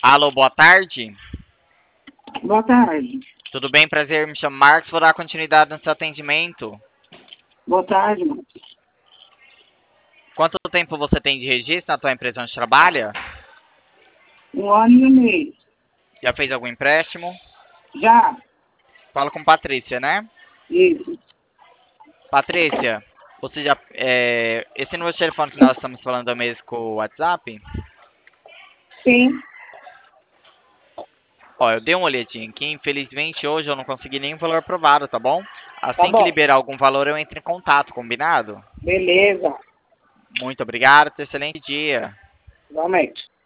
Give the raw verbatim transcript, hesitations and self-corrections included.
Alô, boa tarde. Boa tarde. Tudo bem? Prazer, me chamo Marcos, vou dar continuidade no seu atendimento. Boa tarde, mano. Quanto tempo você tem de registro na tua empresa onde trabalha? Um ano e um mês. Já fez algum empréstimo? Já? Fala com Patrícia, né? Isso. Patrícia, você já, é, esse número de telefone que nós estamos falando é o mesmo com o WhatsApp? Sim. Ó, eu dei uma olhadinha aqui, infelizmente hoje eu não consegui nenhum valor aprovado, tá bom? Tá Assim que bom. liberar algum valor eu entro em contato, combinado? Beleza. Muito obrigado, tenha um excelente dia. Igualmente.